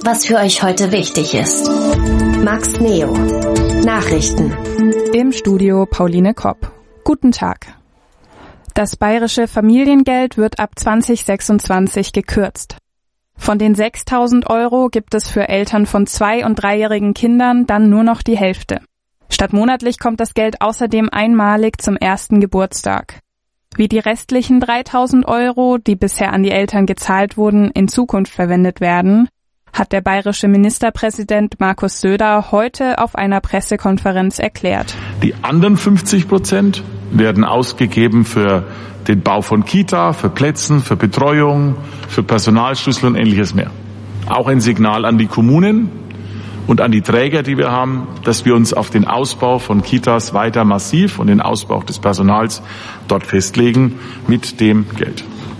was für euch heute wichtig ist. Max Neo. Nachrichten. Im Studio Pauline Kopp. Guten Tag. Das bayerische Familiengeld wird ab 2026 gekürzt. Von den 6.000 € gibt es für Eltern von 2- und 3-jährigen Kindern dann nur noch die Hälfte. Statt monatlich kommt das Geld außerdem einmalig zum ersten Geburtstag. Wie die restlichen 3.000 €, die bisher an die Eltern gezahlt wurden, in Zukunft verwendet werden, hat der bayerische Ministerpräsident Markus Söder heute auf einer Pressekonferenz erklärt. Die anderen 50% werden ausgegeben für den Bau von Kita, für Plätzen, für Betreuung, für Personalschlüssel und ähnliches mehr. Auch ein Signal an die Kommunen und an die Träger, die wir haben, dass wir uns auf den Ausbau von Kitas weiter massiv und den Ausbau des Personals dort festlegen mit dem Geld.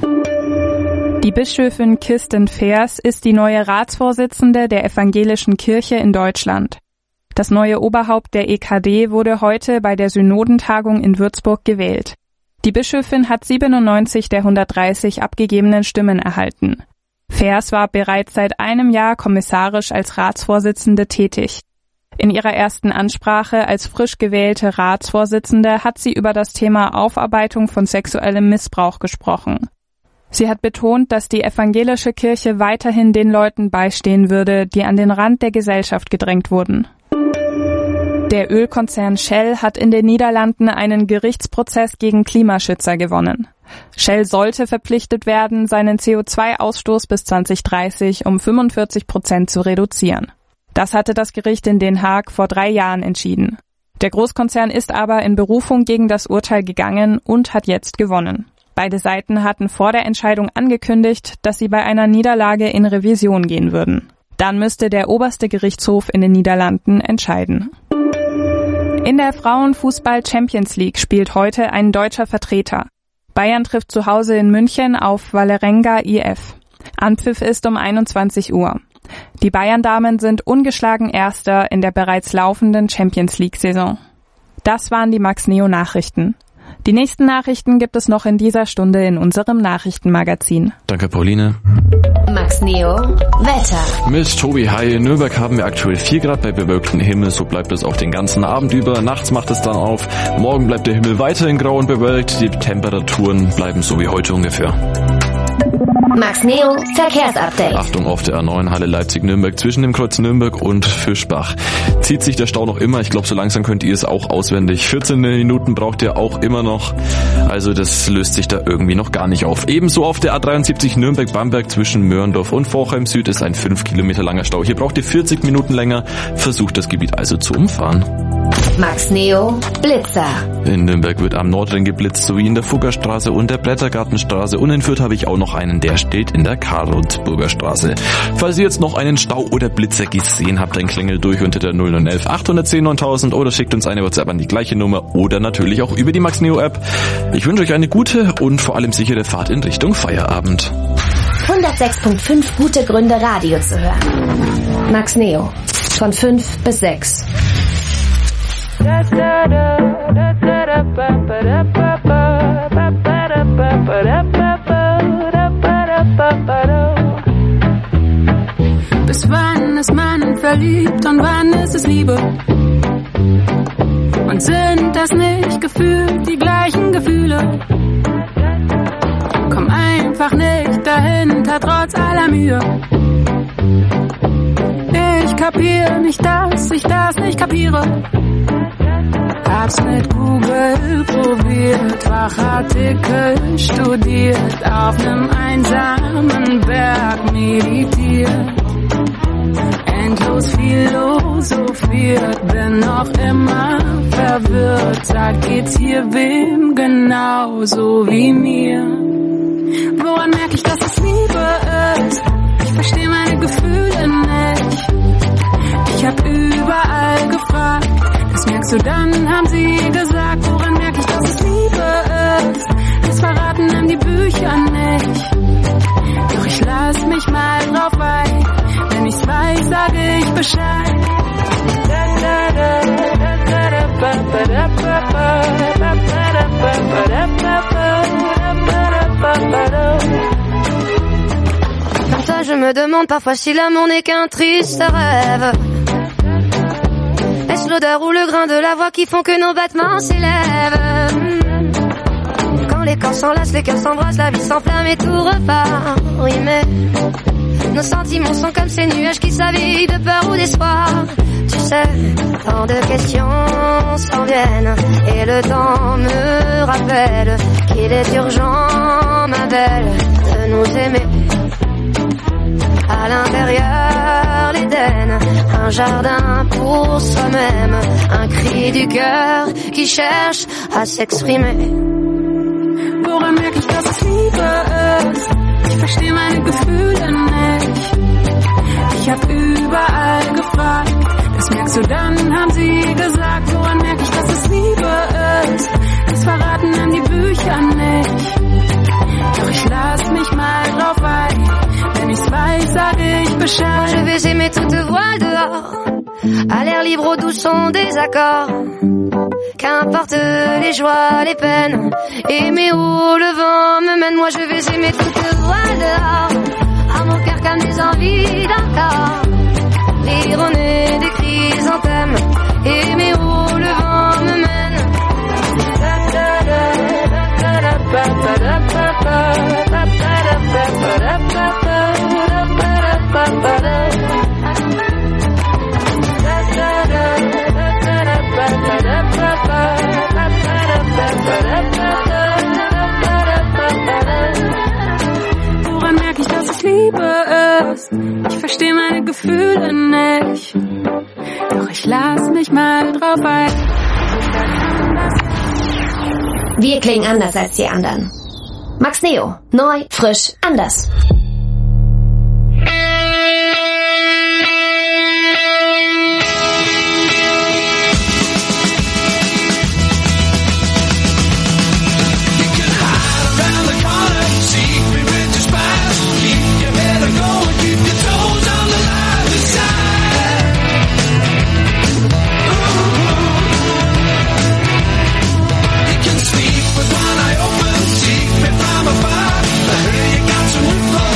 Die Bischöfin Kirsten Feers ist die neue Ratsvorsitzende der Evangelischen Kirche in Deutschland. Das neue Oberhaupt der EKD wurde heute bei der Synodentagung in Würzburg gewählt. Die Bischöfin hat 97 der 130 abgegebenen Stimmen erhalten. Feers war bereits seit einem Jahr kommissarisch als Ratsvorsitzende tätig. In ihrer ersten Ansprache als frisch gewählte Ratsvorsitzende hat sie über das Thema Aufarbeitung von sexuellem Missbrauch gesprochen. Sie hat betont, dass die evangelische Kirche weiterhin den Leuten beistehen würde, die an den Rand der Gesellschaft gedrängt wurden. Der Ölkonzern Shell hat in den Niederlanden einen Gerichtsprozess gegen Klimaschützer gewonnen. Shell sollte verpflichtet werden, seinen CO2-Ausstoß bis 2030 um 45% zu reduzieren. Das hatte das Gericht in Den Haag vor 3 Jahren entschieden. Der Großkonzern ist aber in Berufung gegen das Urteil gegangen und hat jetzt gewonnen. Beide Seiten hatten vor der Entscheidung angekündigt, dass sie bei einer Niederlage in Revision gehen würden. Dann müsste der oberste Gerichtshof in den Niederlanden entscheiden. In der Frauenfußball-Champions League spielt heute ein deutscher Vertreter. Bayern trifft zu Hause in München auf Vålerenga IF. Anpfiff ist um 21 Uhr. Die Bayern-Damen sind ungeschlagen Erster in der bereits laufenden Champions League-Saison. Das waren die Max Neo Nachrichten. Die nächsten Nachrichten gibt es noch in dieser Stunde in unserem Nachrichtenmagazin. Danke, Pauline. Max Neo Wetter. Mit Tobi, hi. In Nürnberg haben wir aktuell 4 Grad bei bewölktem Himmel. So bleibt es auch den ganzen Abend über. Nachts macht es dann auf. Morgen bleibt der Himmel weiterhin grau und bewölkt. Die Temperaturen bleiben so wie heute ungefähr. Max Neo Verkehrsupdate. Achtung auf der A9 Halle Leipzig-Nürnberg zwischen dem Kreuz Nürnberg und Fischbach. Zieht sich der Stau noch immer. Ich glaube, so langsam könnt ihr es auch auswendig. 14 Minuten braucht ihr auch immer noch. Also das löst sich da irgendwie noch gar nicht auf. Ebenso auf der A73 Nürnberg-Bamberg zwischen Möhrendorf und Vorchheim Süd ist ein 5 Kilometer langer Stau. Hier braucht ihr 40 Minuten länger. Versucht das Gebiet also zu umfahren. Max Neo Blitzer. In Nürnberg wird am Nordring geblitzt, sowie in der Fuggerstraße und der Blättergartenstraße. Und in Fürth habe ich auch noch einen, der steht in der Karl-Rund-Burger Straße. Falls ihr jetzt noch einen Stau oder Blitzer gesehen habt, dann klingelt durch unter der 0911 810 9000 oder schickt uns eine WhatsApp an die gleiche Nummer oder natürlich auch über die Max Neo App. Ich wünsche euch eine gute und vor allem sichere Fahrt in Richtung Feierabend. 106.5 gute Gründe, Radio zu hören. Max Neo. Von 5 bis 6. Bis wann ist man verliebt und wann ist es Liebe? Und sind das nicht gefühlt die gleichen Gefühle? Komm einfach nicht dahinter, trotz aller Mühe. Ich kapier nicht, dass ich das nicht kapiere. Hab's mit Google probiert, Fachartikel studiert, auf nem einsamen Berg meditiert, endlos philosophiert, bin noch immer verwirrt. Sag, geht's hier wem genauso wie mir? Woran merk ich, dass es Liebe ist? Ich versteh meine Gefühle nicht. Ich hab überall gefragt. Das merkst du dann, haben sie gesagt. Woran merk ich, dass es Liebe ist? Das verraten dann die Bücher nicht. Doch ich lass mich mal drauf ein. Wenn ich's weiß, sage ich Bescheid. Nach der je me demande parfois si l'amour n'est qu'un triste rêve. Est-ce l'odeur ou le grain de la voix qui font que nos battements s'élèvent? Quand les corps s'enlacent, les cœurs s'embrassent, la vie s'enflamme et tout repart. Oui, mais nos sentiments sont comme ces nuages qui s'habillent de peur ou d'espoir. Tu sais, tant de questions s'en viennent et le temps me rappelle qu'il est urgent, ma belle, de nous aimer. À l'intérieur, l'Éden, un jardin pour soi-même, un cri du cœur qui cherche à s'exprimer. Woran merke ich, dass es Liebe ist? Ich verstehe meine Gefühle nicht. Ich hab überall gefragt, das merkst du dann, haben sie gesagt. Woran merke ich, dass es Liebe ist? Das verraten dann die Bücher nicht. Doch ich lass mich mal drauf ein, wenn ich's weiß, sag ich Bescheid. Je vais aimer toute voile dehors, à l'air libre au doux son des accords. Qu'importe les joies, les peines, aimer où le vent me mène. Moi je vais aimer toute voile dehors, à mon cœur comme des envies d'un corps. L'ironie des chrysanthèmes, aimer où le vent me mène. Woran merke ich, dass es Liebe ist? Ich verstehe meine Gefühle nicht. Doch ich lass mich mal drauf ein. Wir klingen anders als die anderen. Max Neo. Neu, frisch, anders. With one eye open, see me from afar. I heard you got some info.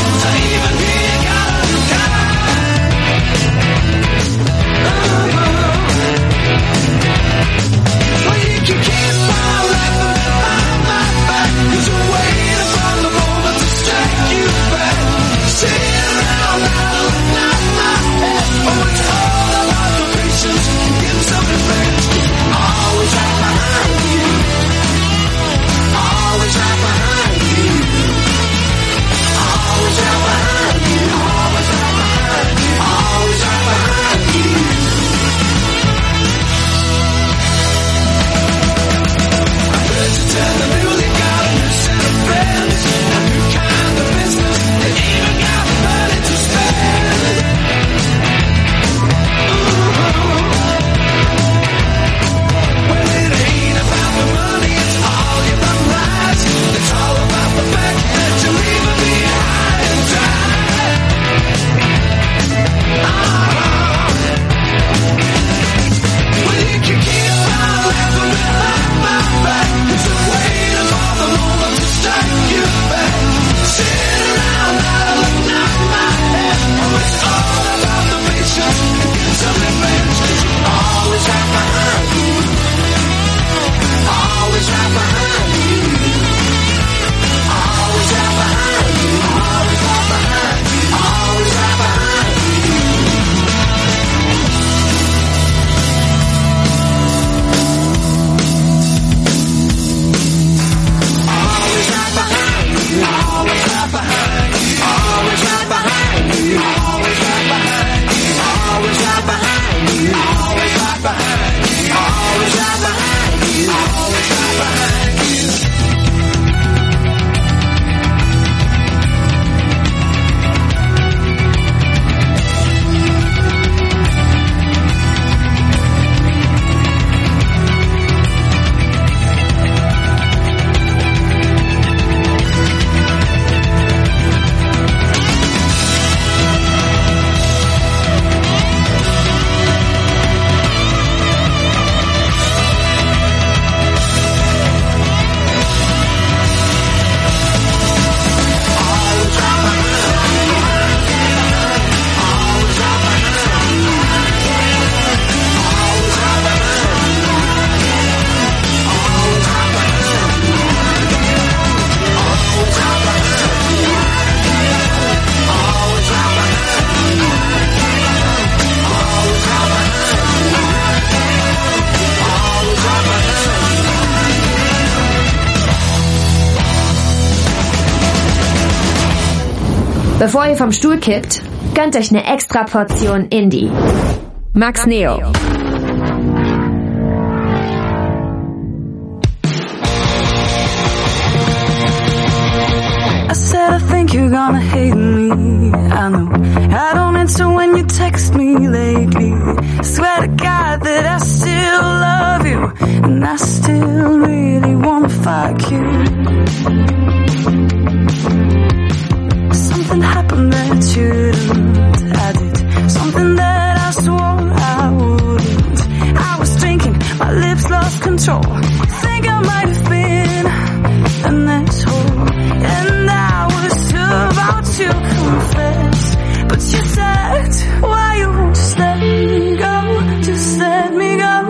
Bevor ihr vom Stuhl kippt, gönnt euch eine extra Portion Indie. Max Neo. I said I think you're gonna hate me, I know. I don't answer when you text me lately. I swear to God that I still love you, and I still really wanna fuck you. Something happened that shouldn't, I did something that I swore I wouldn't. I was drinking, my lips lost control. Think I might have been an asshole, and I was about to confess, but you said, why you won't just let me go, just let me go.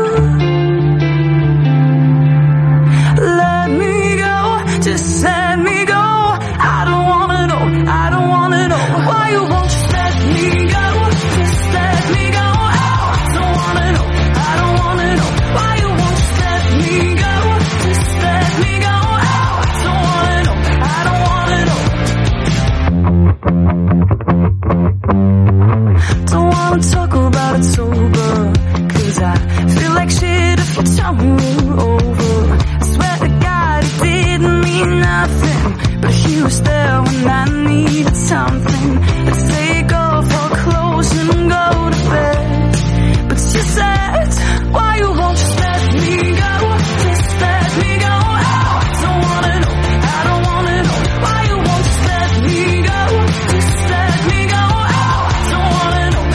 Let me go, just let me go. I don't wanna know why you won't just let me go, just let me go. Oh, I don't wanna know why you won't just let me go, just let me go. Oh, I don't wanna know. Don't wanna talk about it sober, 'cause I feel like shit if you tell me we're over. I swear to God it didn't mean nothing, but he was there when I needed something. Let's take off our clothes and go to bed. But you said, why you won't just let me go, just let me go. Oh, I don't wanna know why you won't just let me go, just let me go. Oh, I don't wanna know.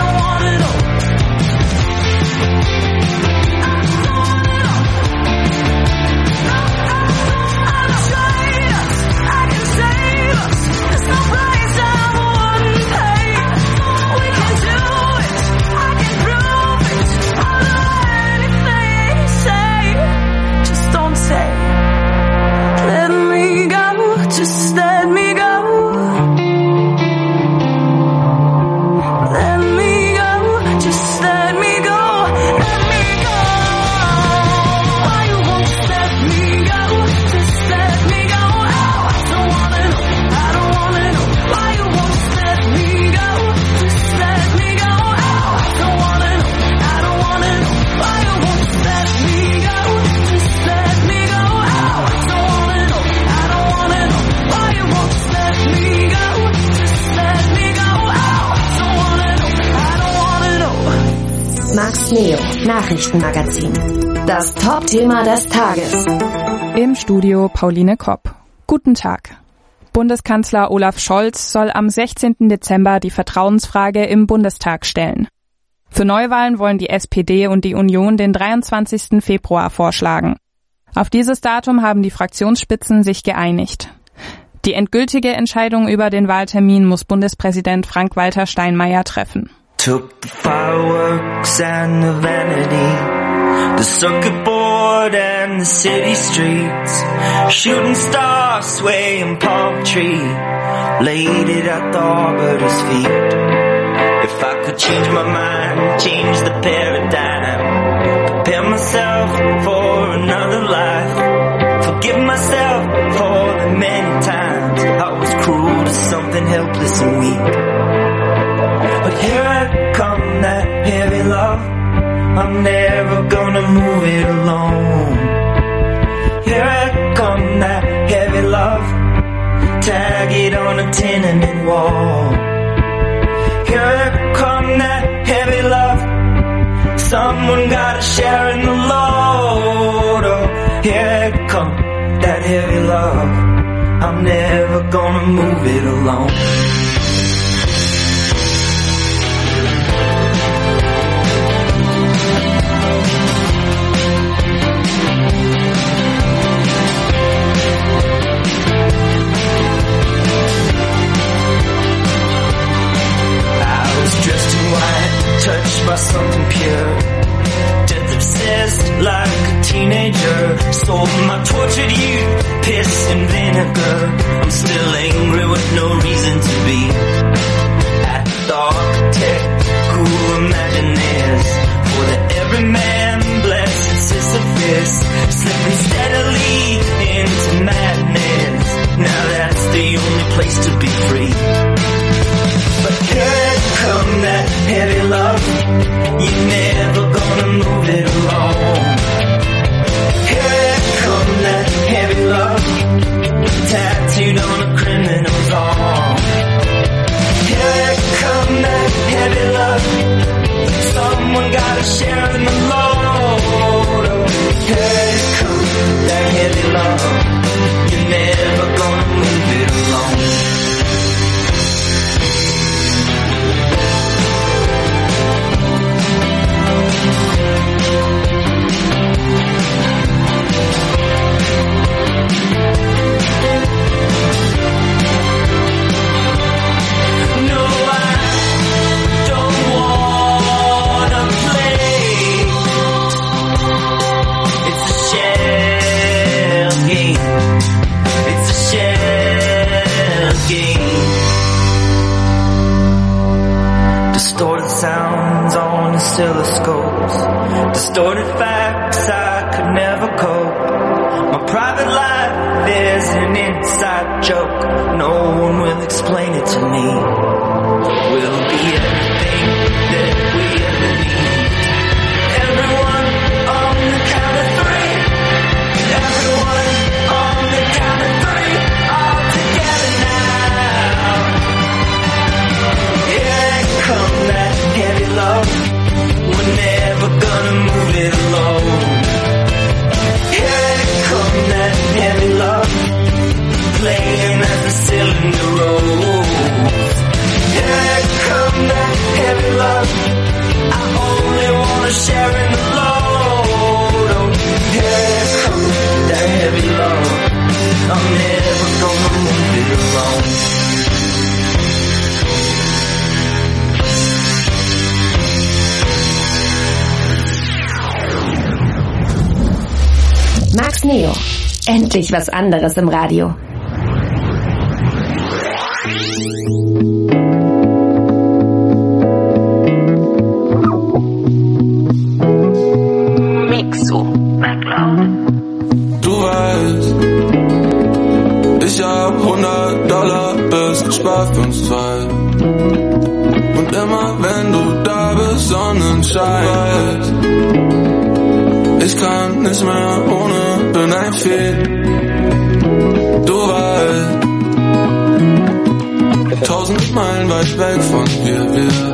Just let me go. Let me go. Just let me go. Let me go. Why you won't just let me go? Just let me go. Oh, I don't wanna know. Why you won't just let me go? Just let me go. Oh, I don't wanna know. Why you won't just let me go? Just let me go. Oh, I don't wanna know. Why you won't just let me go? Just let me go. Oh, I don't wanna know. Max Neo, Nachrichtenmagazin. Das Top-Thema des Tages. Im Studio Pauline Kopp. Guten Tag. Bundeskanzler Olaf Scholz soll am 16. Dezember die Vertrauensfrage im Bundestag stellen. Für Neuwahlen wollen die SPD und die Union den 23. Februar vorschlagen. Auf dieses Datum haben die Fraktionsspitzen sich geeinigt. Die endgültige Entscheidung über den Wahltermin muss Bundespräsident Frank-Walter Steinmeier treffen. Took the fireworks and the vanity, the circuit board and the city streets, shooting stars swaying palm tree, laid it at the arbiter's feet. If I could change my mind, change the paradigm, prepare myself for another life, forgive myself for the many times I was cruel to something helpless and weak. But here I come, that heavy love, I'm never gonna move it alone. Here I come, that heavy love, tag it on a tenement wall. Here I come, that heavy love, someone gotta share in the load. Oh, here I come, that heavy love, I'm never gonna move it alone. Dressed in white, touched by something pure, death obsessed like a teenager, sold my tortured youth, piss and vinegar. I'm still angry with no reason to be. At the architect who imagined this, for the everyman blessed Sisyphus, slipping steadily into madness. Now that's the only place to be free. Distorted facts I could never cope. My private life is an inside joke. No one will explain it to me. We'll be everything that we ever need. Everyone on the count of three. Everyone on the count of three. All together now. Here come that heavy load. We're never gonna move it alone. Here come that heavy love, playing as the cylinder rolls. Here come that heavy love, I only wanna share in the load. Oh, here come that heavy love, I'm never gonna move it alone. Max Neo. Endlich was anderes im Radio. Mixo McLeod. Du weißt, ich hab $100 bis gespart für uns zwei. Und immer wenn du da bist, Sonnenschein weißt, ich kann nicht mehr ohne, bin ein Fehl. Du weißt, 1000 Meilen weit weg von hier,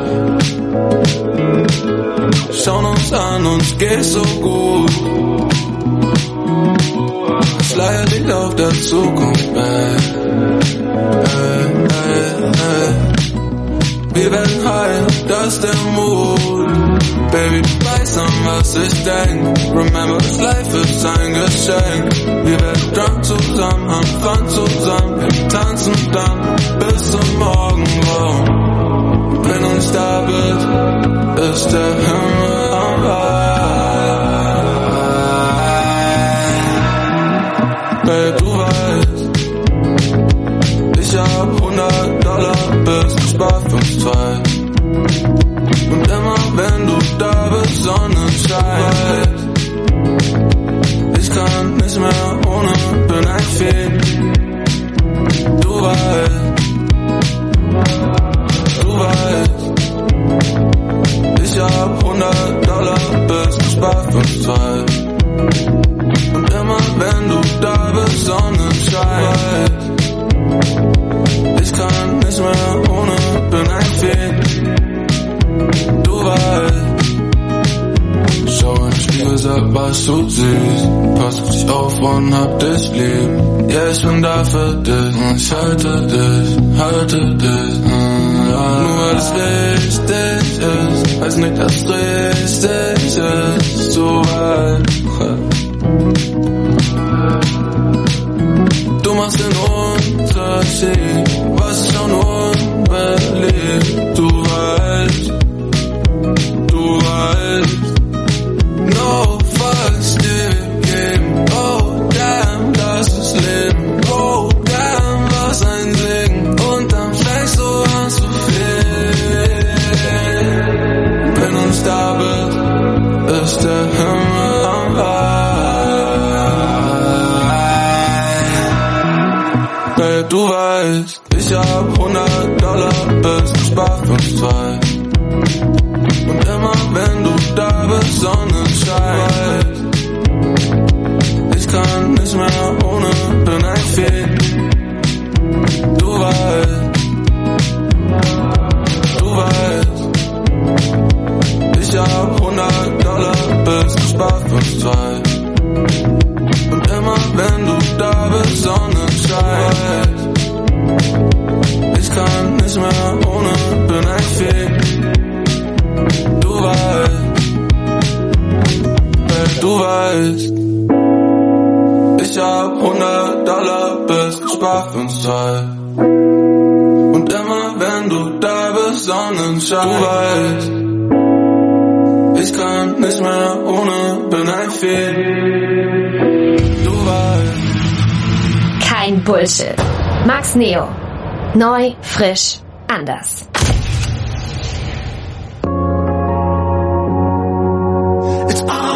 wir schauen uns an, uns geht's so gut. Es leiert liegt auf der Zukunft, ey. Wir werden heil, das ist der Mut. Baby, du weißt an was ich denk. Remember, this life ist ein Geschenk. Wir werden drunk zusammen, haben Fun zusammen. Wir tanzen dann bis zum Morgengrauen. Wenn du nicht da bist, ist der Himmel am Wein. Baby, du weißt, ich hab $100 bis gespart für uns zwei. Und immer wenn du da bist, Sonnenschein. Ich kann nicht mehr ohne, bin ein Fehl. Du weißt, ich hab $100 bis gespart für uns zwei. Und immer wenn du da bist, Sonnenschein. Ich kann nicht mehr ohne, bin ein Fehl. Du weißt, schau in den Spiegel, sag, was du siehst. Pass auf dich auf und hab dich lieb. Ja, ich bin da für dich und ich halte dich. Nur weil es richtig ist, heißt nicht, dass es richtig ist. Du weißt, du machst den Unterschied, was ich schon unbeliebt. Du weißt, no fucks dir geben. Oh damn, das ist Leben. Oh damn, was ein Segen. Und dann fängst du an zu fehlen. Wenn du nicht da bist, ist der Himmel am Wein. Babe, du weißt, ich hab $100 bis gespart für uns zwei. Und immer wenn du da bist, Sonnenschein. Ich kann nicht mehr ohne, bin ein Fehl. Du weißt, ich hab $100 bis gespart für uns zwei. Und immer wenn du da bist, Sonnenschein. Ich kann nicht mehr ohne, bin ein Fehl. Du weißt, ich hab $100 bis gespart für uns zwei. Und immer wenn du da bist, Sonnenschein. Du weißt, ich kann nicht mehr ohne, bin ein Fehl. Du weißt. Kein Bullshit. Max Neo. Neu, frisch, anders. It's all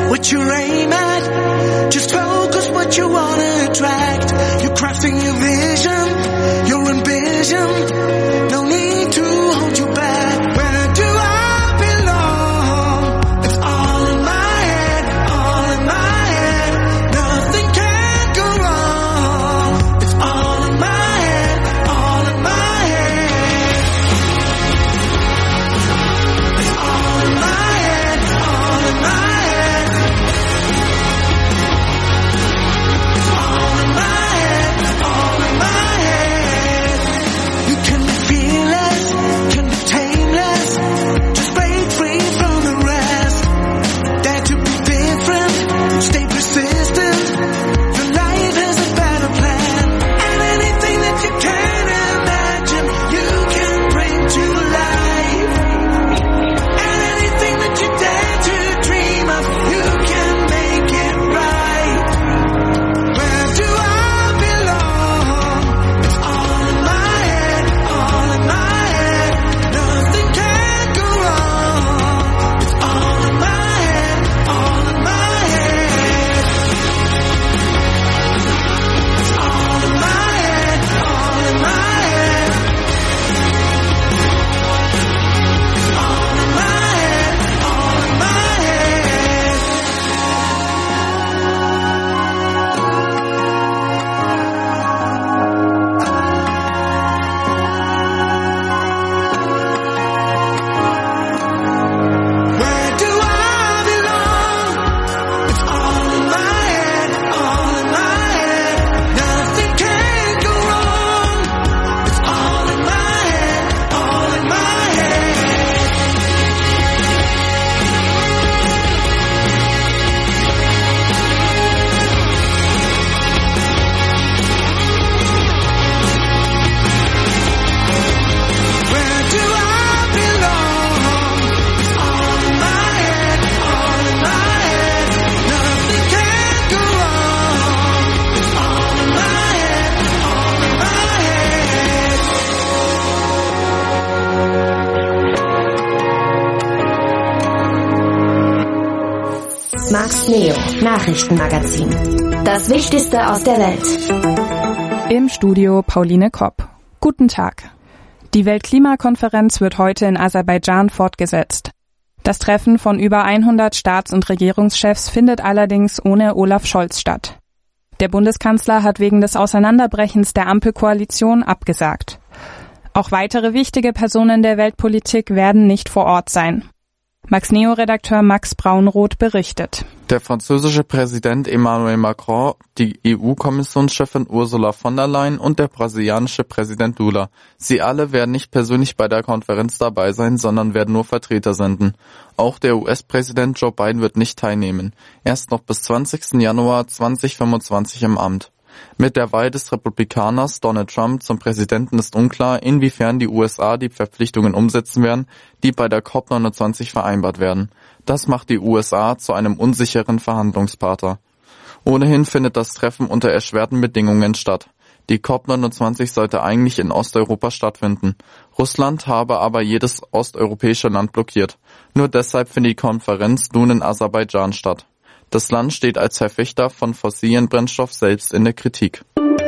what you aim at. Just focus what you wanna attract. You're crafting your vision, your ambition. No need to hold you back. Where do I belong? It's all in my head, all in my head. Nothing can go wrong. It's all in my head, all in my head. It's all in my head, all in my head. It's all in my head, all in my head. You can be fearless, can be tameless. Just break free from the rest. Dare to be different, stay persistent. Your life has a better plan. And anything that you can imagine, you can bring to life. And anything that you dare to dream of, you can make it right. Where do I belong? It's all in my head, all in my head. Nothing can go wrong. It's all in my head, all in my head. It's all in my head, all in my head. It's all in my head, all in my head. Where do I belong? It's all in my head, all in my head. Nothing can go wrong. It's all in my head, all in my head. Where do I belong? It's all in my head, all in my head. Nothing can go wrong. It's all in my head, all in my head. Max Neo, Nachrichtenmagazin. Das Wichtigste aus der Welt. Im Studio Pauline Kopp. Guten Tag. Die Weltklimakonferenz wird heute in Aserbaidschan fortgesetzt. Das Treffen von über 100 Staats- und Regierungschefs findet allerdings ohne Olaf Scholz statt. Der Bundeskanzler hat wegen des Auseinanderbrechens der Ampelkoalition abgesagt. Auch weitere wichtige Personen der Weltpolitik werden nicht vor Ort sein. Max Neo-Redakteur Max Braunroth berichtet. Der französische Präsident Emmanuel Macron, die EU-Kommissionschefin Ursula von der Leyen und der brasilianische Präsident Lula. Sie alle werden nicht persönlich bei der Konferenz dabei sein, sondern werden nur Vertreter senden. Auch der US-Präsident Joe Biden wird nicht teilnehmen. Er ist noch bis 20. Januar 2025 im Amt. Mit der Wahl des Republikaners Donald Trump zum Präsidenten ist unklar, inwiefern die USA die Verpflichtungen umsetzen werden, die bei der COP29 vereinbart werden. Das macht die USA zu einem unsicheren Verhandlungspartner. Ohnehin findet das Treffen unter erschwerten Bedingungen statt. Die COP29 sollte eigentlich in Osteuropa stattfinden. Russland habe aber jedes osteuropäische Land blockiert. Nur deshalb findet die Konferenz nun in Aserbaidschan statt. Das Land steht als Verfechter von fossilen Brennstoff selbst in der Kritik.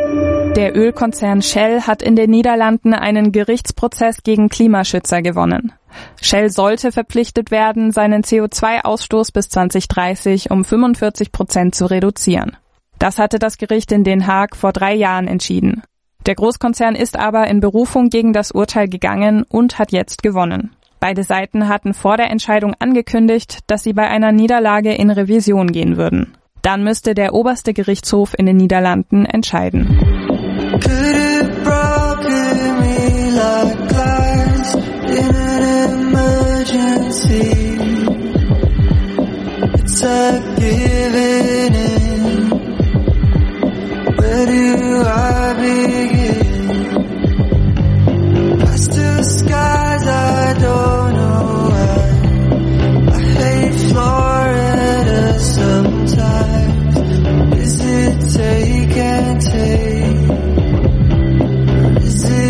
Der Ölkonzern Shell hat in den Niederlanden einen Gerichtsprozess gegen Klimaschützer gewonnen. Shell sollte verpflichtet werden, seinen CO2-Ausstoß bis 2030 um 45% zu reduzieren. Das hatte das Gericht in Den Haag vor 3 Jahren entschieden. Der Großkonzern ist aber in Berufung gegen das Urteil gegangen und hat jetzt gewonnen. Beide Seiten hatten vor der Entscheidung angekündigt, dass sie bei einer Niederlage in Revision gehen würden. Dann müsste der oberste Gerichtshof in den Niederlanden entscheiden. Is it take and take? Is it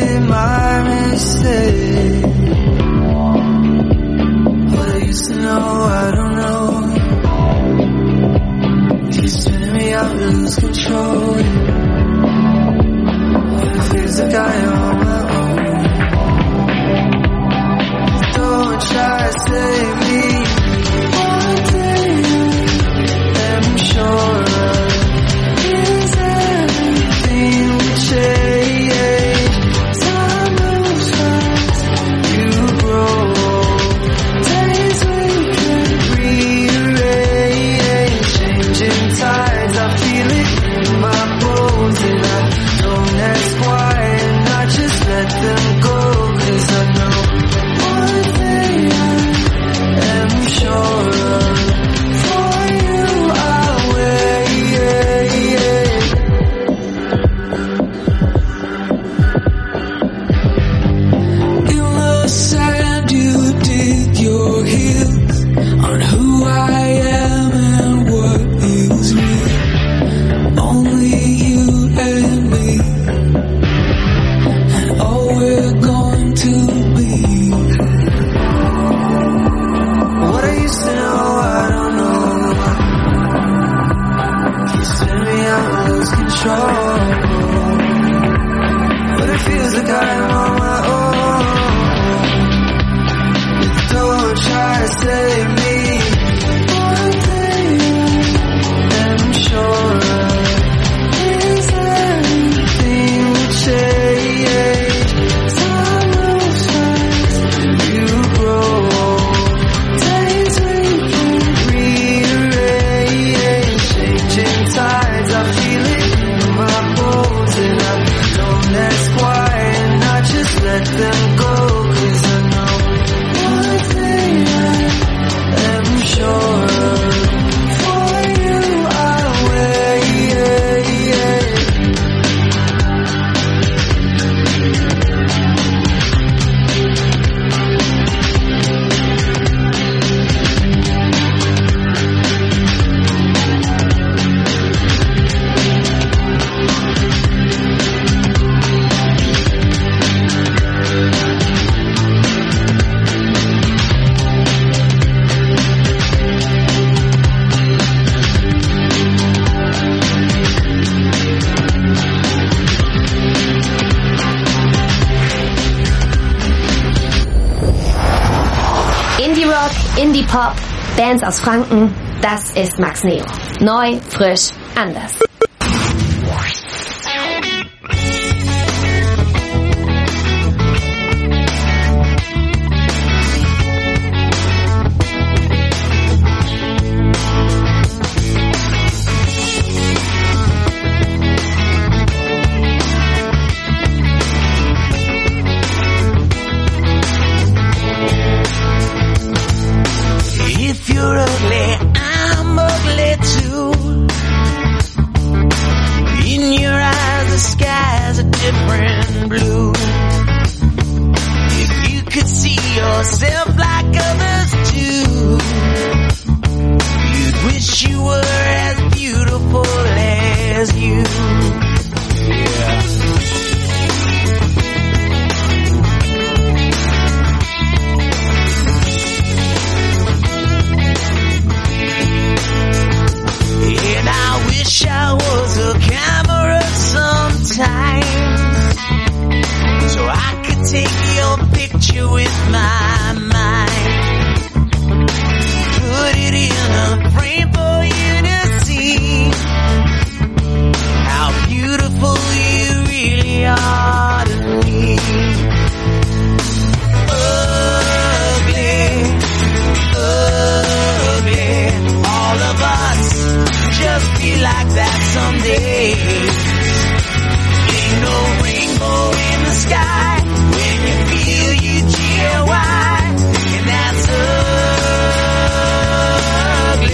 Indie-Rock, Indie-Pop, Bands aus Franken, das ist Max Neo. Neu, frisch, anders. If you're ugly, I'm ugly too. In your eyes, the sky's a different blue. If you could see yourself like others do, you'd wish you were as beautiful as you. Yeah. And I wish I was a camera sometimes, so I could take your picture with my mind, put it in a frame for you to see how beautiful you really are to me. Ugly, ugly, all of us just feel like that someday. Ain't no rainbow in the sky when you feel UGLY, and that's ugly.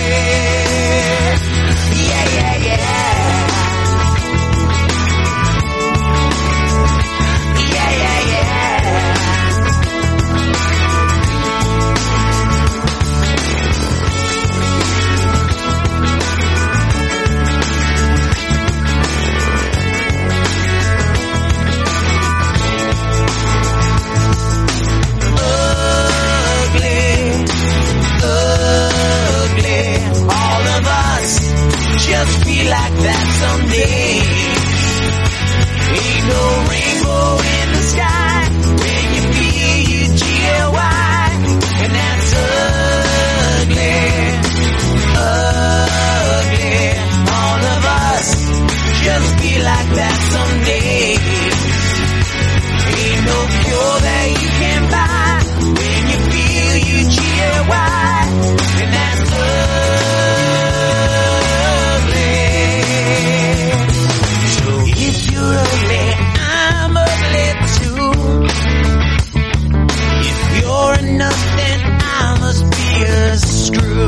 Yeah, yeah, yeah. Yeah, yeah, yeah. Just feel like that someday. Ain't no rainbow in the sky when you feel UGLY, and that's ugly, ugly. All of us just feel like that someday. Ain't no cure that you can buy when you feel UGLY, and that's ugly. If you're ugly, I'm ugly too. If you're nothing, I must be a screw.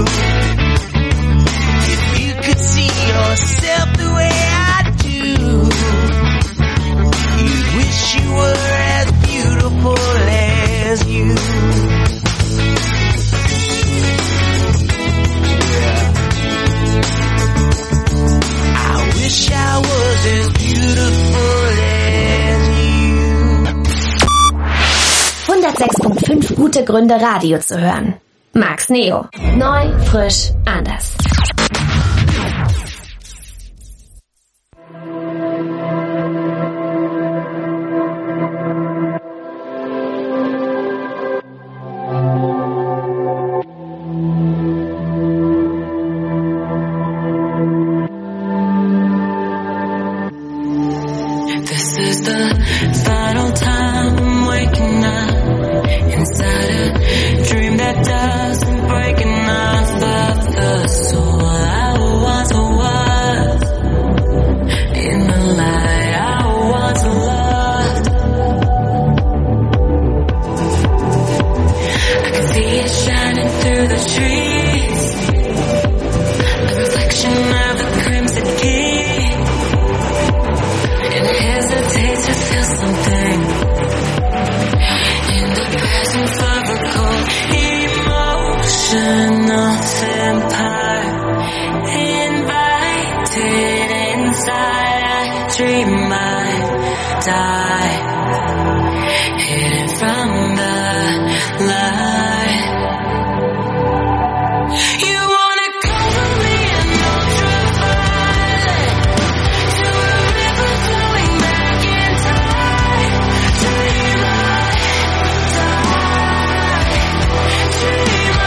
If you could see yourself the way I do, you'd wish you were as beautiful as you. I wish I was as beautiful as you. 106.5 gute Gründe, Radio zu hören. Max Neo. Neu, frisch, anders. This is the final time I'm waking up inside a dream that doesn't break enough of the soul I once was. In the light I once loved, I can see it shining through the trees, the reflection of the crimson key. Hesitate to feel something in the presence of a cold emotional vampire invited inside. I dream I die hidden from the light. You wanna cover me in ultraviolet to a river flowing back in time. Dream I die, dream I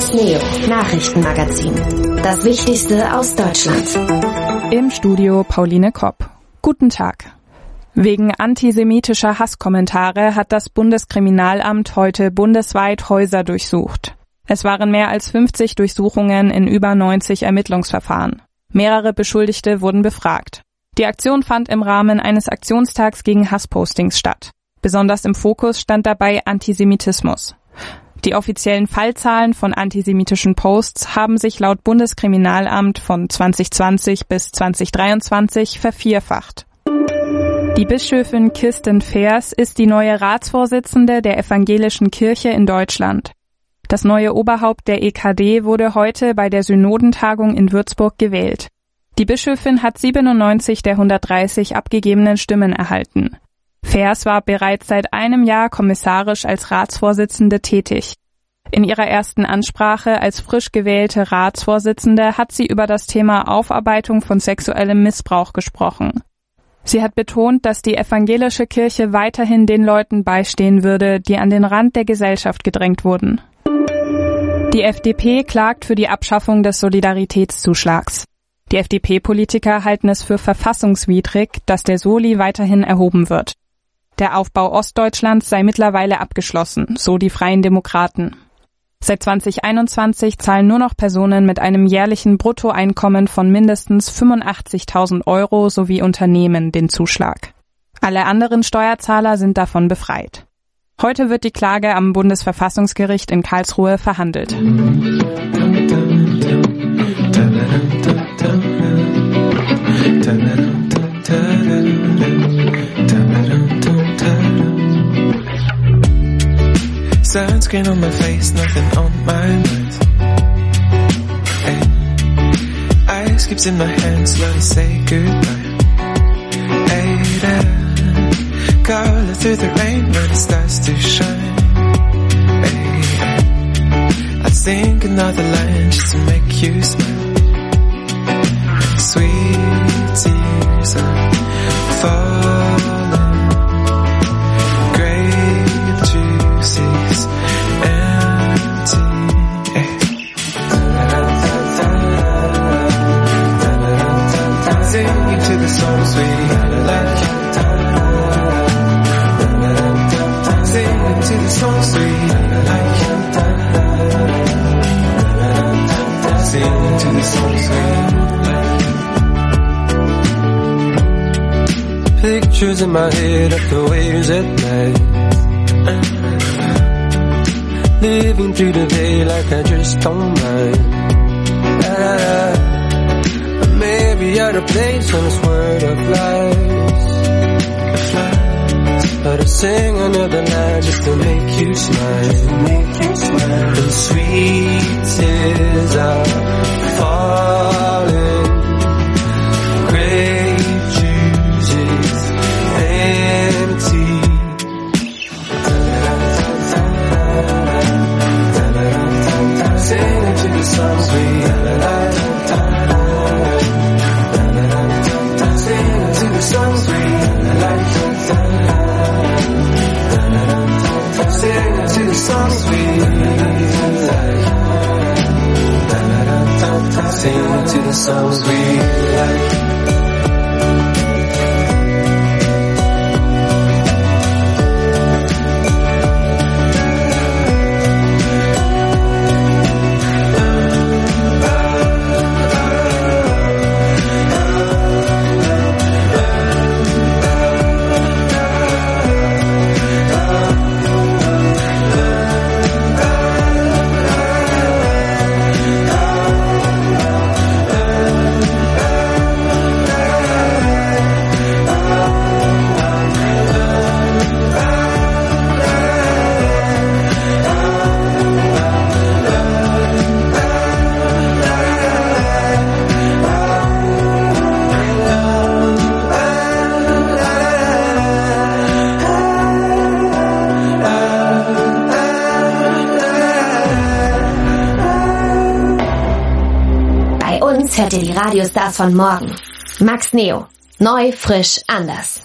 Max Neo, Nachrichtenmagazin. Das Wichtigste aus Deutschland. Im Studio Pauline Kopp. Guten Tag. Wegen antisemitischer Hasskommentare hat das Bundeskriminalamt heute bundesweit Häuser durchsucht. Es waren mehr als 50 Durchsuchungen in über 90 Ermittlungsverfahren. Mehrere Beschuldigte wurden befragt. Die Aktion fand im Rahmen eines Aktionstags gegen Hasspostings statt. Besonders im Fokus stand dabei Antisemitismus. Die offiziellen Fallzahlen von antisemitischen Posts haben sich laut Bundeskriminalamt von 2020 bis 2023 vervierfacht. Die Bischöfin Kirsten Feers ist die neue Ratsvorsitzende der Evangelischen Kirche in Deutschland. Das neue Oberhaupt der EKD wurde heute bei der Synodentagung in Würzburg gewählt. Die Bischöfin hat 97 der 130 abgegebenen Stimmen erhalten. Feers war bereits seit einem Jahr kommissarisch als Ratsvorsitzende tätig. In ihrer ersten Ansprache als frisch gewählte Ratsvorsitzende hat sie über das Thema Aufarbeitung von sexuellem Missbrauch gesprochen. Sie hat betont, dass die evangelische Kirche weiterhin den Leuten beistehen würde, die an den Rand der Gesellschaft gedrängt wurden. Die FDP klagt für die Abschaffung des Solidaritätszuschlags. Die FDP-Politiker halten es für verfassungswidrig, dass der Soli weiterhin erhoben wird. Der Aufbau Ostdeutschlands sei mittlerweile abgeschlossen, so die Freien Demokraten. Seit 2021 zahlen nur noch Personen mit einem jährlichen Bruttoeinkommen von mindestens 85.000 Euro sowie Unternehmen den Zuschlag. Alle anderen Steuerzahler sind davon befreit. Heute wird die Klage am Bundesverfassungsgericht in Karlsruhe verhandelt. Sunscreen on my face, nothing on my mind. Hey, ice cubes in my hands, slowly say goodbye. Hey, there, color through the rain when it starts to shine. Hey, I'd sing another line just to make you smile. Sweet tears are falling, grape juices empty. Singing to the song, sweetie, like singing to the song, sweetie, like singing to the song, sweetie. Pictures in my head of the waves at night, living through the day like I just don't mind. Maybe out of place on this word of lies, but I sing another line just to make you smile. And sweet tears are falling, grape juices empty. Singing to the songs we like, singing to the songs we like, singing to the songs we like, singing to the songs we like. Hört ihr die Radiostars von morgen. Max Neo. Neu, frisch, anders.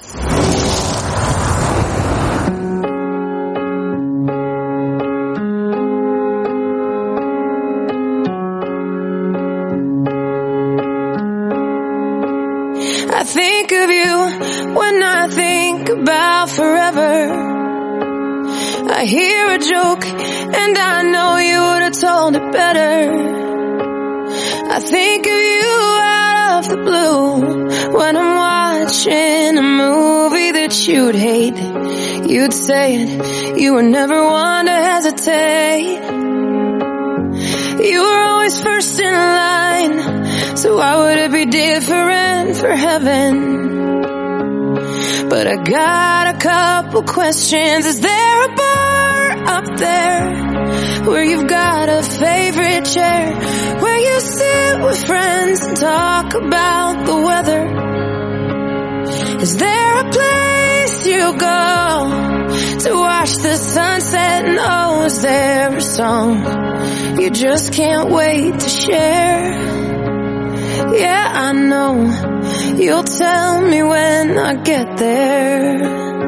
think of you when I think about forever. I hear a joke and I know you would have told it better. I think of you out of the blue when I'm watching a movie that you'd hate. You'd say it, you were never one to hesitate. You were always first in line, so why would it be different for heaven? But I got a couple questions. Is there a bar up there where you've got a favorite chair, where you sit with friends and talk about the weather? Is there a place you go to watch the sunset, and oh, is there a song you just can't wait to share? Yeah, I know you'll tell me when I get there.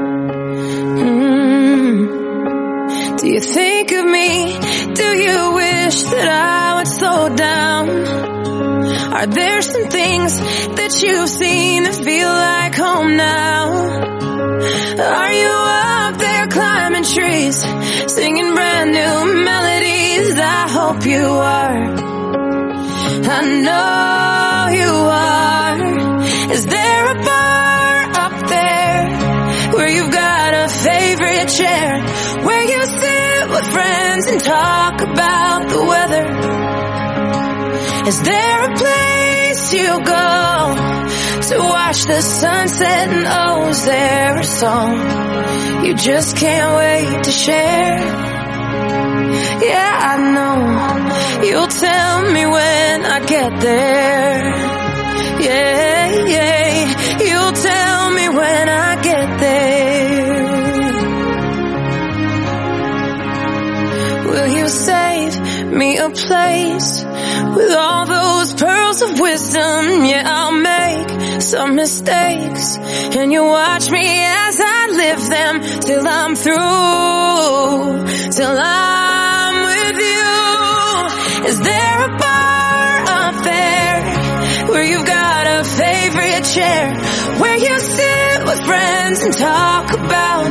Do you think of me? Do you wish that I would slow down? Are there some things that you've seen that feel like home now? Are you up there climbing trees, singing brand new melodies? I hope you are. I know you are. Is there a bar up there where you've got a favorite chair, where you sit with friends and talk about the weather? Is there a place you go to watch the sunset, and oh, is there a song you just can't wait to share? Yeah, I know you'll tell me when I get there. Yeah, yeah, you'll tell me when I get there. Will you save me a place with all those pearls of wisdom? Yeah, I'll make some mistakes, and you'll watch me as I live them till I'm through, till I'm with you. Is there a bar up there where you've got a favorite chair, where you sit with friends and talk about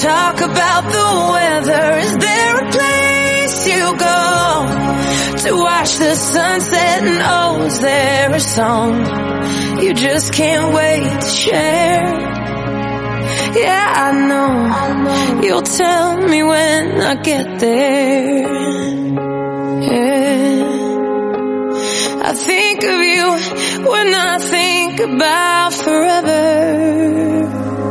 the weather? Is there a place you go to watch the sunset, and oh, is there a song you just can't wait to share? Yeah, I know you'll tell me when I get there. Yeah, I think of you when I think about forever.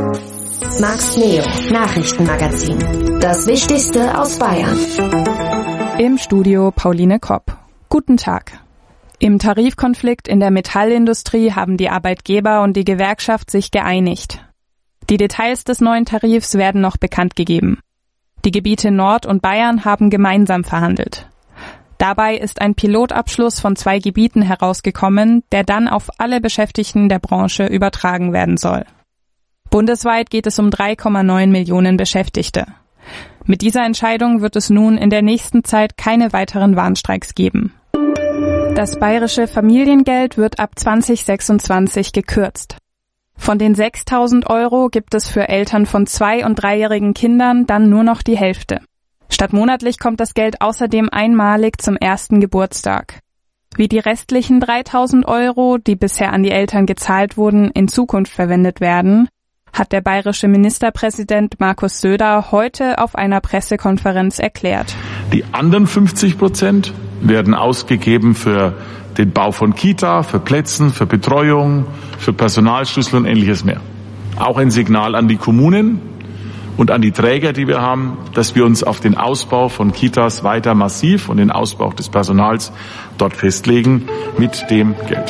Max Neo, Nachrichtenmagazin. Das Wichtigste aus Bayern. Im Studio Pauline Kopp. Guten Tag. Im Tarifkonflikt in der Metallindustrie haben die Arbeitgeber und die Gewerkschaft sich geeinigt. Die Details des neuen Tarifs werden noch bekannt gegeben. Die Gebiete Nord und Bayern haben gemeinsam verhandelt. Dabei ist ein Pilotabschluss von 2 Gebieten herausgekommen, der dann auf alle Beschäftigten der Branche übertragen werden soll. Bundesweit geht es um 3,9 Millionen Beschäftigte. Mit dieser Entscheidung wird es nun in der nächsten Zeit keine weiteren Warnstreiks geben. Das bayerische Familiengeld wird ab 2026 gekürzt. Von den 6.000 € gibt es für Eltern von 2- und 3-jährigen Kindern dann nur noch die Hälfte. Statt monatlich kommt das Geld außerdem einmalig zum 1. Geburtstag. Wie die restlichen 3.000 €, die bisher an die Eltern gezahlt wurden, in Zukunft verwendet werden, hat der bayerische Ministerpräsident Markus Söder heute auf einer Pressekonferenz erklärt. Die anderen 50% werden ausgegeben für den Bau von Kita, für Plätzen, für Betreuung, für Personalschlüssel und ähnliches mehr. Auch ein Signal an die Kommunen und an die Träger, die wir haben, dass wir uns auf den Ausbau von Kitas weiter massiv und den Ausbau des Personals dort festlegen mit dem Geld.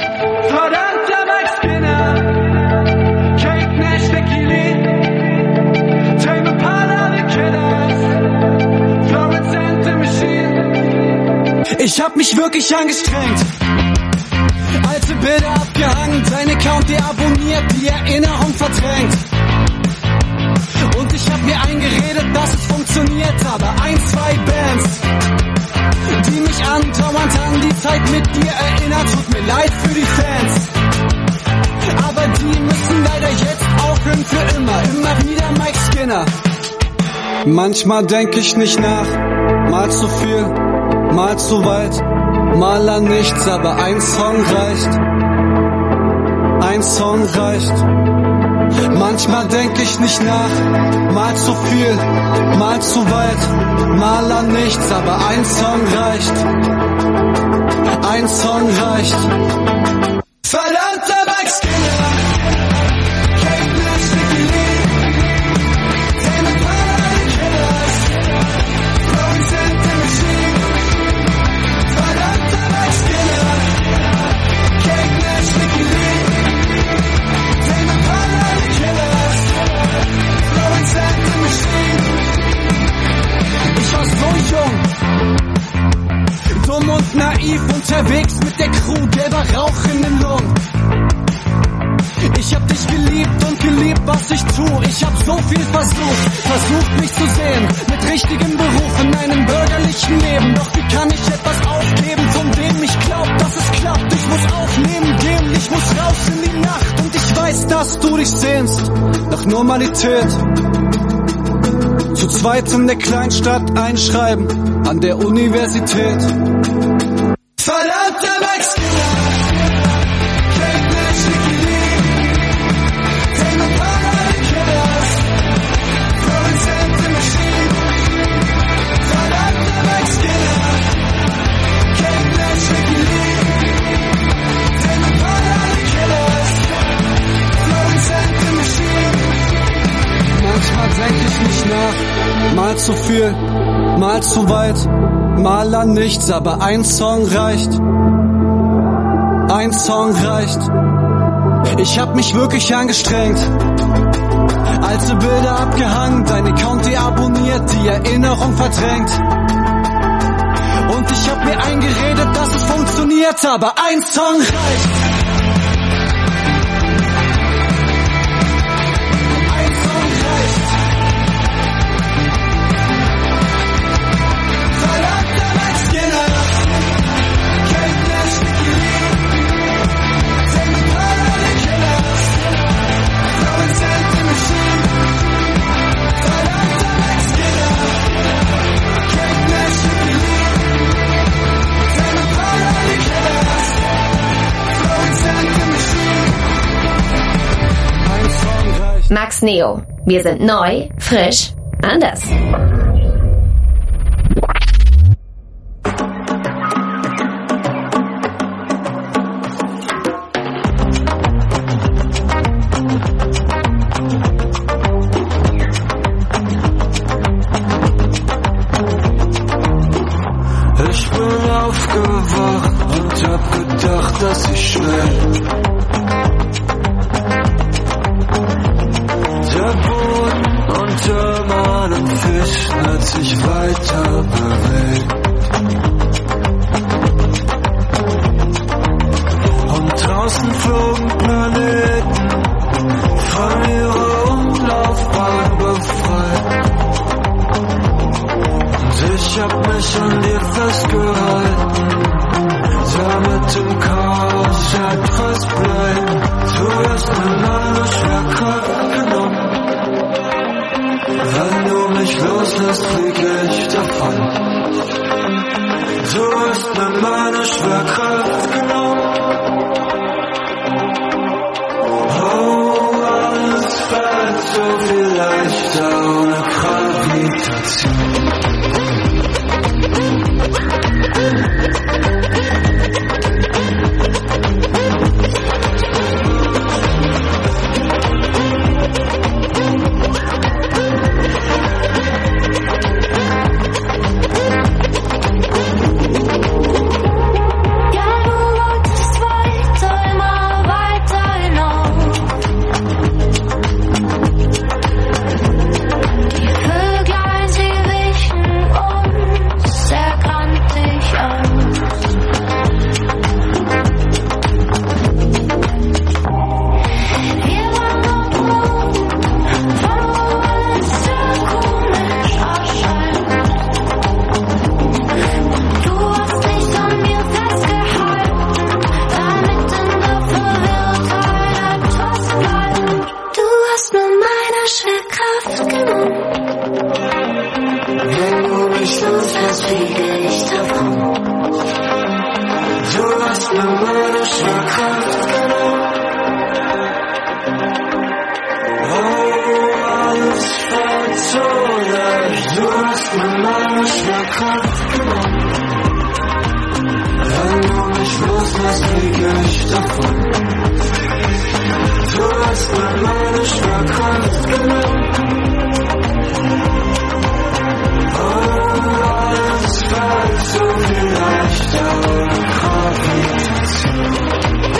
Ich hab mich wirklich angestrengt, alte Bilder abgehangen, dein Account deabonniert, die Erinnerung verdrängt. Und ich hab mir eingeredet, dass es funktioniert, aber 1, 2 Bands, die mich andauernd an die Zeit mit dir erinnern, tut mir leid für die Fans, aber die Manchmal denk ich nicht nach, mal zu viel, mal zu weit, mal an nichts, aber ein Song reicht. Ein Song reicht. Manchmal denk ich nicht nach, mal zu viel, mal zu weit, mal an nichts, aber ein Song reicht. Ein Song reicht. Verdammter Wachskinder, Kate Nash, Nicky Lee, Tame Impala, Killers, Florence and the Machine. Verdammter Wachskinder, Kate Nash, Nicky Lee, Tame Impala, Killers, Florence and the Machine. Ich war so jung, dumm und naiv unterwegs mit der Crew, gelber Rauch in den Lungen. Ich hab dich geliebt und geliebt, was ich tu. Ich hab so viel versucht mich zu sehen, mit richtigem Beruf in einem bürgerlichen Leben. Doch wie kann ich etwas aufgeben, von dem ich glaub, dass es klappt? Ich muss aufnehmen gehen, ich muss raus in die Nacht. Und ich weiß, dass du dich sehnst nach Normalität. Zu zweit in der Kleinstadt einschreiben, an der Universität. Verdammter Wachskinder, Kate Nash, Nicky Lee, Tame Impala, Killers, Florence and the Machine. Verdammter Wachskinder, Kate Nash, Nicky Lee, Tame Impala, Killers, Florence and the Machine. Manchmal denk ich nicht nach, mal zu viel, mal zu weit, mal an nichts, aber ein Song reicht. Ein Song reicht. Ich hab mich wirklich angestrengt, alte Bilder abgehangen, dein Account deabonniert, die Erinnerung verdrängt. Und ich hab mir eingeredet, dass es funktioniert, aber ein Song reicht. Ein Song reicht. Verdammter Wachskinder, Kate Nash, Nicky Lee, Tame Impala, Killers, Florence and the Machine. Verdammter Wachskinder, Kate Nash, Nicky Lee, Tame Impala, Killers, Florence and the Machine. Ein Song reicht. Max Neo. Wir sind neu, frisch, anders. Ich bin aufgewacht und hab gedacht, dass ich schweb. Der Boden unter meinen Füßen hat sich weiter bewegt. Und draußen flogen Planeten von ihrer Umlaufbahn befreit. Und ich hab mich an dir festgehalten, damit im Chaos etwas bleibt. Du hast mir meine Schwerkraft genommen. Wenn du mich loslässt, flieg ich davon. Du hast mir meine Schwerkraft genommen. Oh, alles fällt so viel leichter ohne Gravitation. Kraft genommen. Wenn du mich loslässt, fliege ich davon. Du hast mir meine Schwerkraft genommen. Oh, alles fällt so viel leichter ohne Gravitation.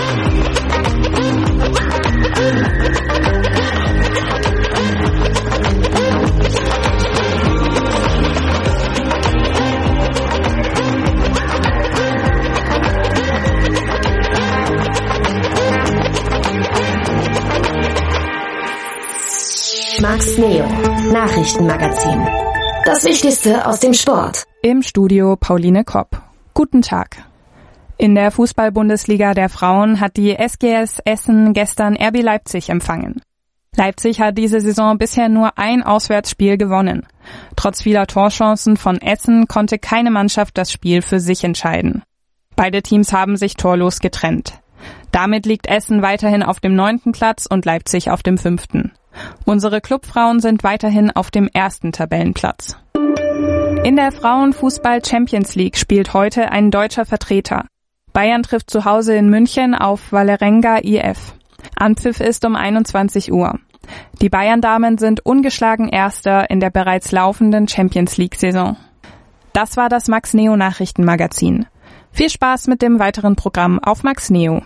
Max Neo, Nachrichtenmagazin. Das Wichtigste aus dem Sport. Im Studio Pauline Kopp. Guten Tag. In der Fußball-Bundesliga der Frauen hat die SGS Essen gestern RB Leipzig empfangen. Leipzig hat diese Saison bisher nur ein Auswärtsspiel gewonnen. Trotz vieler Torchancen von Essen konnte keine Mannschaft das Spiel für sich entscheiden. Beide Teams haben sich torlos getrennt. Damit liegt Essen weiterhin auf dem 9. Platz und Leipzig auf dem 5. Unsere Clubfrauen sind weiterhin auf dem 1. Tabellenplatz. In der Frauenfußball Champions League spielt heute ein deutscher Vertreter. Bayern trifft zu Hause in München auf Vålerenga IF. Anpfiff ist um 21 Uhr. Die Bayern-Damen sind ungeschlagen Erster in der bereits laufenden Champions League-Saison. Das war das Max Neo Nachrichtenmagazin. Viel Spaß mit dem weiteren Programm auf Max Neo.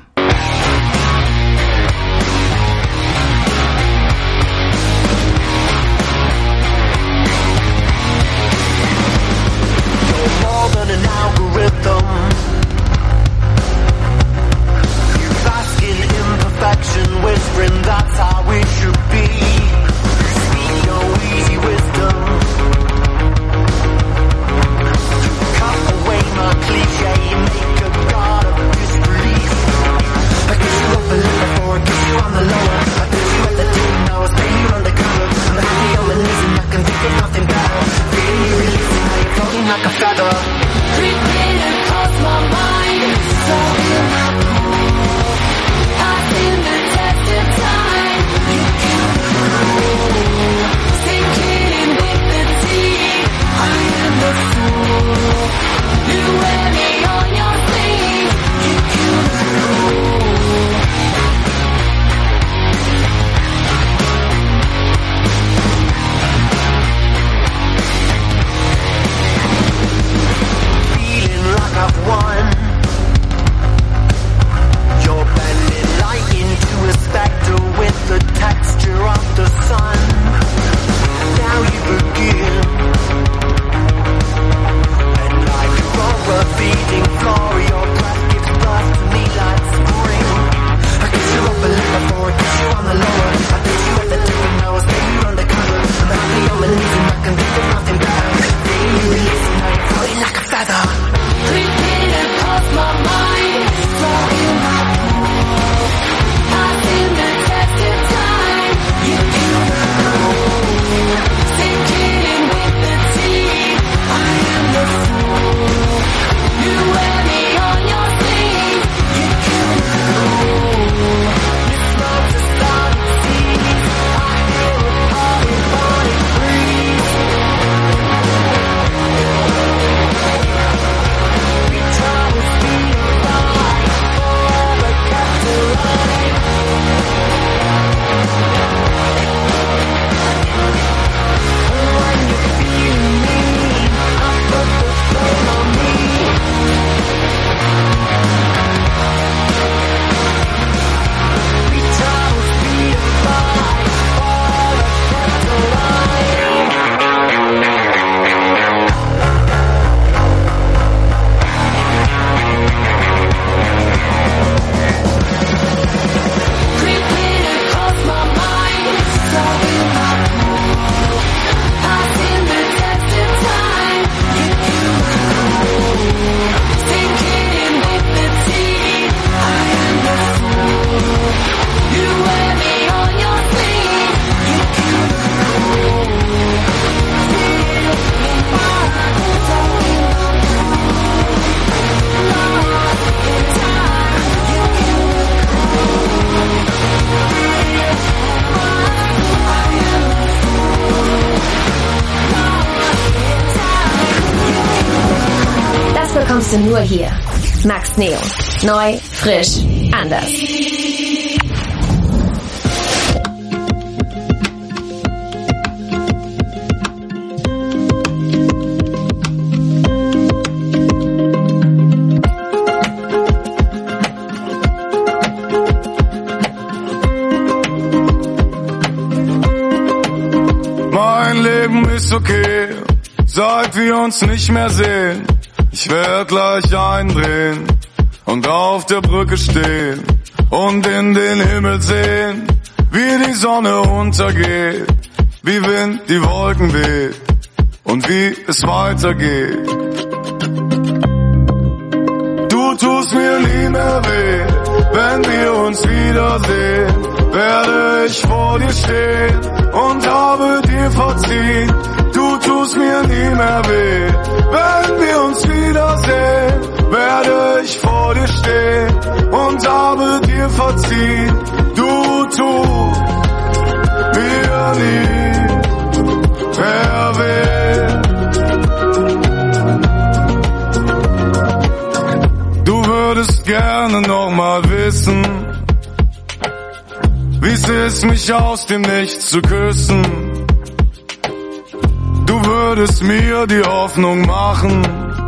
Whispering, that's how we should be. Speak no easy wisdom. Cut away my cliche, make a god of disbelief. hörst du nur hier. Max Neo. Neu, frisch, anders. Mein Leben ist okay, seit wir uns nicht mehr sehen. Ich werd gleich eindrehen und auf der Brücke stehen und in den Himmel sehen, wie die Sonne untergeht, wie Wind die Wolken weht und wie es weitergeht. Du tust mir nie mehr weh, wenn wir uns wiedersehen, werde ich vor dir stehen und habe dir verziehen. Du tust mir nie mehr weh, wenn wir uns wiedersehen, werde ich vor dir stehen und habe dir verziehen. Du tust mir nie mehr weh. Du würdest gerne noch mal wissen, wie's ist, mich aus dem Nichts zu küssen. Du würdest mir die Hoffnung machen,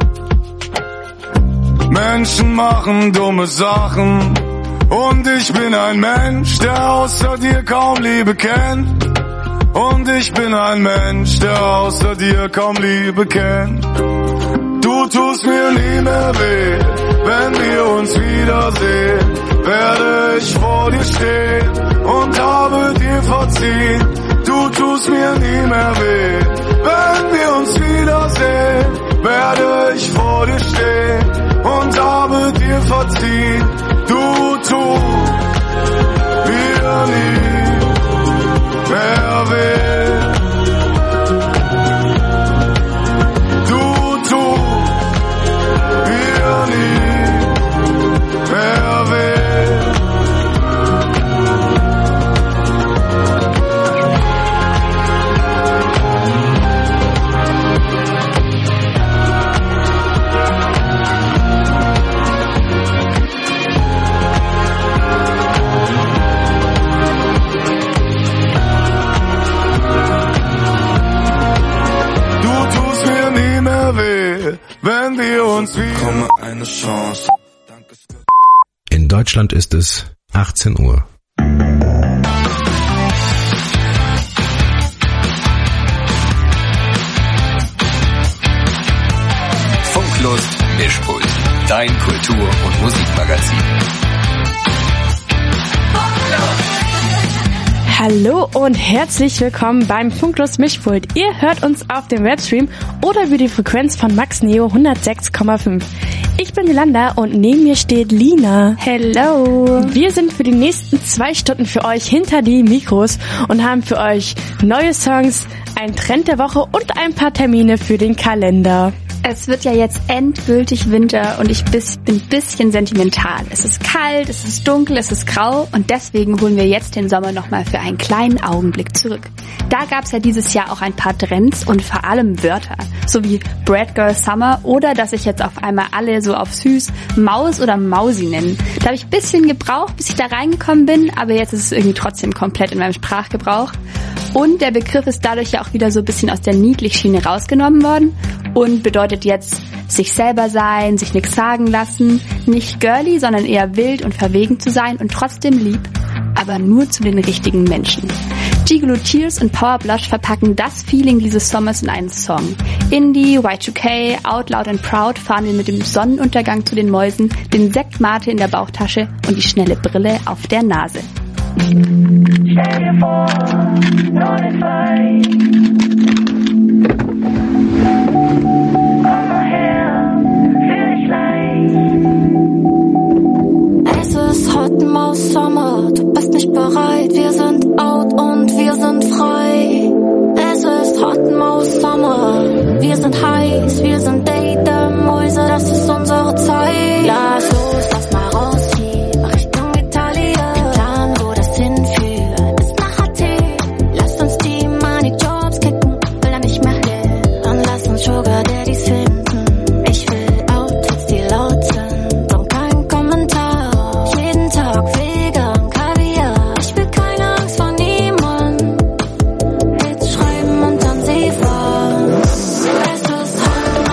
Menschen machen dumme Sachen und ich bin ein Mensch, der außer dir kaum Liebe kennt. Und ich bin ein Mensch, der außer dir kaum Liebe kennt. Du tust mir nie mehr weh, wenn wir uns wiedersehen, werde ich vor dir stehen und habe dir verziehen. Du tust mir nie mehr weh, wenn wir uns wiedersehen, werde ich vor dir stehen und habe dir verziehen. Du tust mir nie mehr weh. Du tust mir nie mehr weh. Wenn wir uns wieder eine Chance. In Deutschland ist es 18 Uhr. Funklust Mischpult, dein Kultur- und Musikmagazin. Hallo und herzlich willkommen beim Funklust Mischpult. Ihr hört uns auf dem Webstream oder über die Frequenz von Max Neo 106,5. Ich bin Yolanda und neben mir steht Lina. Hello. Wir sind für die nächsten 2 Stunden für euch hinter die Mikros und haben für euch neue Songs, einen Trend der Woche und ein paar Termine für den Kalender. Es wird ja jetzt endgültig Winter und ich bin ein bisschen sentimental. Es ist kalt, es ist dunkel, es ist grau und deswegen holen wir jetzt den Sommer nochmal für einen kleinen Augenblick zurück. Da gab's ja dieses Jahr auch ein paar Trends und vor allem Wörter, so wie Brat Girl Summer oder dass sich jetzt auf einmal alle so auf süß Maus oder Mausi nennen. Da habe ich ein bisschen gebraucht, bis ich da reingekommen bin, aber jetzt ist es irgendwie trotzdem komplett in meinem Sprachgebrauch. Und der Begriff ist dadurch ja auch wieder so ein bisschen aus der Niedlichschiene rausgenommen worden und bedeutet jetzt sich selber sein, sich nichts sagen lassen, nicht girly, sondern eher wild und verwegen zu sein und trotzdem lieb, aber nur zu den richtigen Menschen. Gigolo Tears und Power Blush verpacken das Feeling dieses Sommers in einen Song. Indie, Y2K, Out Loud and Proud fahren wir mit dem Sonnenuntergang zu den Mäusen, den Sekt Mate in der Bauchtasche und die schnelle Brille auf der Nase. Stell dir vor, es ist heute Maus Sommer, du bist nicht bereit.